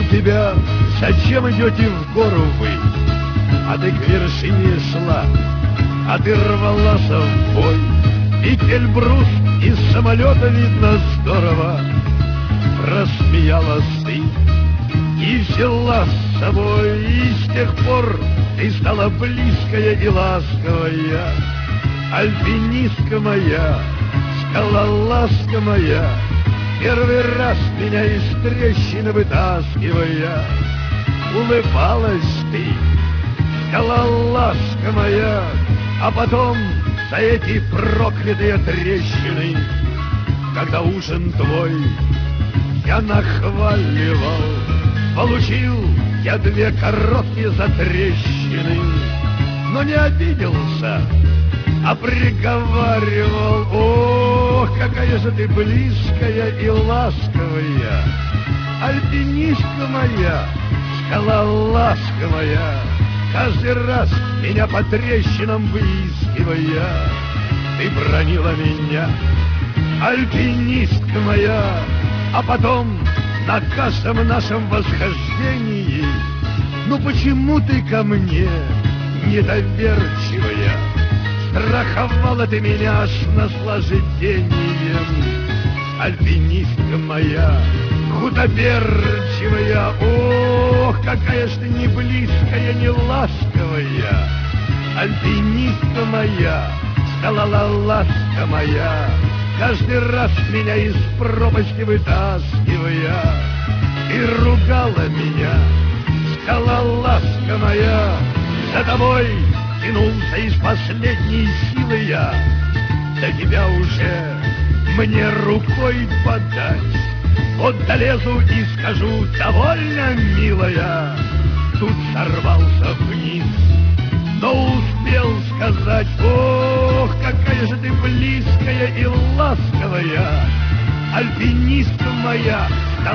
тебя, зачем идете в гору вы? А ты к вершине шла, а ты рвалась в бой. И Эльбрус из самолета видно здорово. Рассмеялась ты и взяла с собой. И с тех пор ты стала близкая и ласковая. Альпинистка моя, скалолазка моя, первый раз меня из трещины вытаскивая. Улыбалась ты, скалолазка моя, а потом за эти проклятые трещины, когда ужин твой я нахваливал, получил я 2 короткие затрещины, но не обиделся, а приговаривал: ох, какая же ты близкая и ласковая, альпинистка моя, скалолазка моя, каждый раз меня по трещинам выискивая. Ты бронила меня, альпинистка моя, а потом на каждом нашем восхождении: ну почему ты ко мне недоверчивая? Страховала ты меня аж наслаждением, альпинистка моя, худоберчивая. Ох, какая ж ты не близкая, не ласковая, альпинистка моя, скалолазка моя, каждый раз меня из пропасти вытаскивая. И ругала меня, скалолазка моя, за тобой тянулся из последней силы я. До тебя уже мне рукой подать. Вот долезу и скажу: довольно, милая. Тут сорвался вниз, но успел сказать: ох, какая же ты близкая и ласковая, альпинистка моя,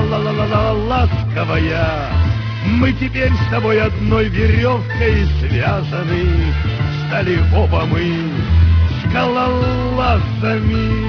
ласковая. Мы теперь с тобой одной веревкой связаны, стали оба мы скалолазами.